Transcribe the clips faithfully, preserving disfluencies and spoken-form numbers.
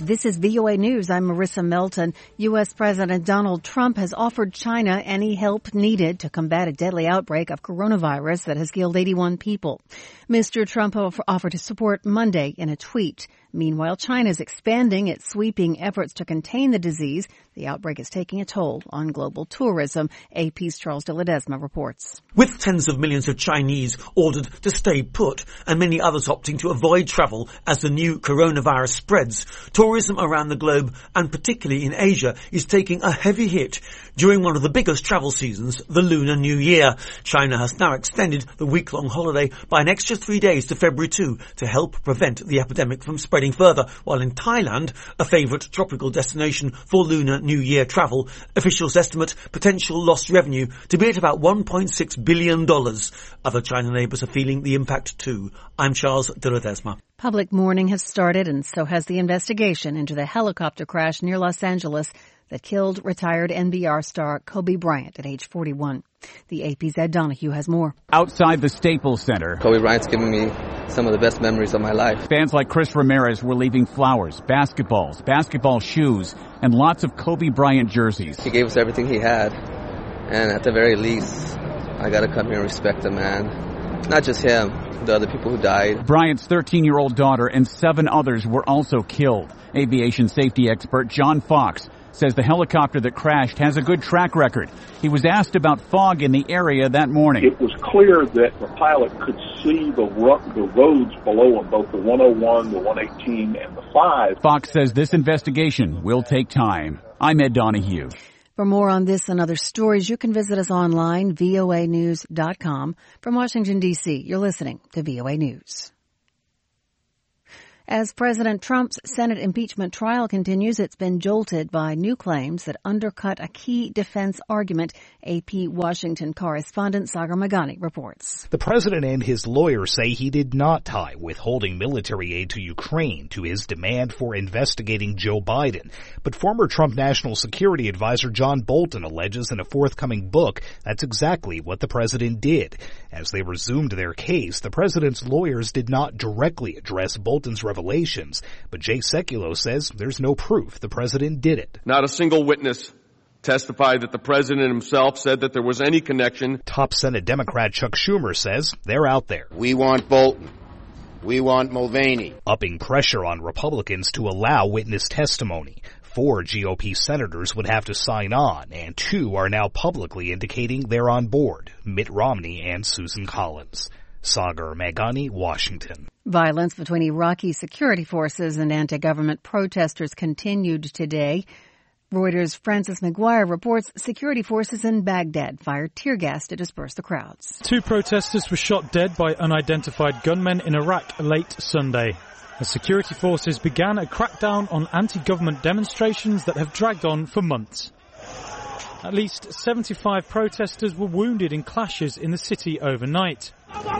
This is V O A News. I'm Marissa Melton. U S. President Donald Trump has offered China any help needed to combat a deadly outbreak of coronavirus that has killed eighty-one people. Mister Trump offered his support Monday in a tweet. Meanwhile, China is expanding its sweeping efforts to contain the disease. The outbreak is taking a toll on global tourism. A P's Charles de Ledesma reports. With tens of millions of Chinese ordered to stay put and many others opting to avoid travel as the new coronavirus spreads, tourism around the globe, and particularly in Asia, is taking a heavy hit during one of the biggest travel seasons, the Lunar New Year. China has now extended the week-long holiday by an extra three days to February second to help prevent the epidemic from spreading further, while in Thailand, a favourite tropical destination for Lunar New Year travel, officials estimate potential lost revenue to be at about one point six billion dollars. Other China neighbours are feeling the impact too. I'm Charles de Ledesma. Public mourning has started, and so has the investigation into the helicopter crash near Los Angeles that killed retired N B R star Kobe Bryant at age forty-one. The A P's Ed Donahue has more. Outside the Staples Center, Kobe Bryant's given me some of the best memories of my life. Fans like Chris Ramirez were leaving flowers, basketballs, basketball shoes, and lots of Kobe Bryant jerseys. He gave us everything he had, and at the very least, I gotta come here and respect him, man. Not just him, the other people who died. Bryant's thirteen-year-old daughter and seven others were also killed. Aviation safety expert John Fox says the helicopter that crashed has a good track record. He was asked about fog in the area that morning. It was clear that the pilot could see the, ro- the roads below him, both the one oh one, the one eighteen, and the five. Fox says this investigation will take time. I'm Ed Donahue. For more on this and other stories, you can visit us online, V O A news dot com. From Washington, D C, you're listening to V O A News. As President Trump's Senate impeachment trial continues, it's been jolted by new claims that undercut a key defense argument. A P Washington correspondent Sagar Meghani reports. The president and his lawyers say he did not tie withholding military aid to Ukraine to his demand for investigating Joe Biden. But former Trump National Security Advisor John Bolton alleges in a forthcoming book that's exactly what the president did. As they resumed their case, the president's lawyers did not directly address Bolton's revelations, but Jay Sekulow says there's no proof the president did it. Not a single witness testified that the president himself said that there was any connection. Top Senate Democrat Chuck Schumer says they're out there. We want Bolton. We want Mulvaney. Upping pressure on Republicans to allow witness testimony. Four G O P senators would have to sign on, and two are now publicly indicating they're on board, Mitt Romney and Susan Collins. Sagar Meghani, Washington. Violence between Iraqi security forces and anti-government protesters continued today. Reuters' Francis McGuire reports security forces in Baghdad fired tear gas to disperse the crowds. Two protesters were shot dead by unidentified gunmen in Iraq late Sunday. The security forces began a crackdown on anti-government demonstrations that have dragged on for months. At least seventy-five protesters were wounded in clashes in the city overnight.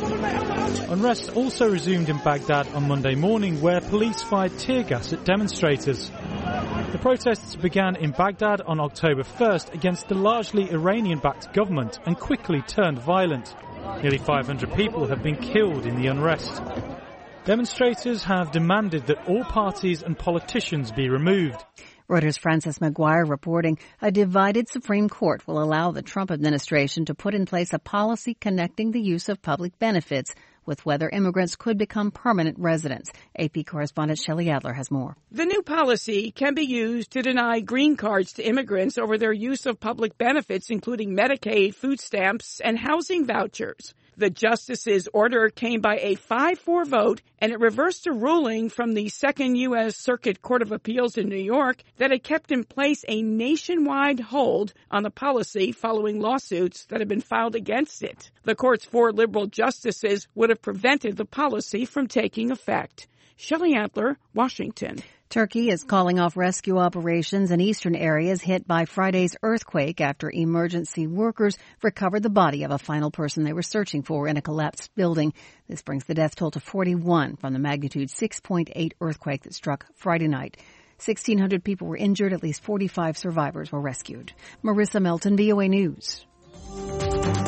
Unrest also resumed in Baghdad on Monday morning, where police fired tear gas at demonstrators. The protests began in Baghdad on October first against the largely Iranian-backed government and quickly turned violent. Nearly five hundred people have been killed in the unrest. Demonstrators have demanded that all parties and politicians be removed. Reuters' Francis McGuire reporting a divided Supreme Court will allow the Trump administration to put in place a policy connecting the use of public benefits with whether immigrants could become permanent residents. A P correspondent Shelley Adler has more. The new policy can be used to deny green cards to immigrants over their use of public benefits, including Medicaid, food stamps, and housing vouchers. The justice's order came by a five four vote, and it reversed a ruling from the Second U S. Circuit Court of Appeals in New York that had kept in place a nationwide hold on the policy following lawsuits that had been filed against it. The court's four liberal justices would have prevented the policy from taking effect. Shelley Adler, Washington. Turkey is calling off rescue operations in eastern areas hit by Friday's earthquake after emergency workers recovered the body of a final person they were searching for in a collapsed building. This brings the death toll to forty-one from the magnitude six point eight earthquake that struck Friday night. sixteen hundred people were injured. At least forty-five survivors were rescued. Marissa Melton, V O A News.